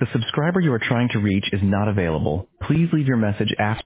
The subscriber you are trying to reach is not available. Please leave your message after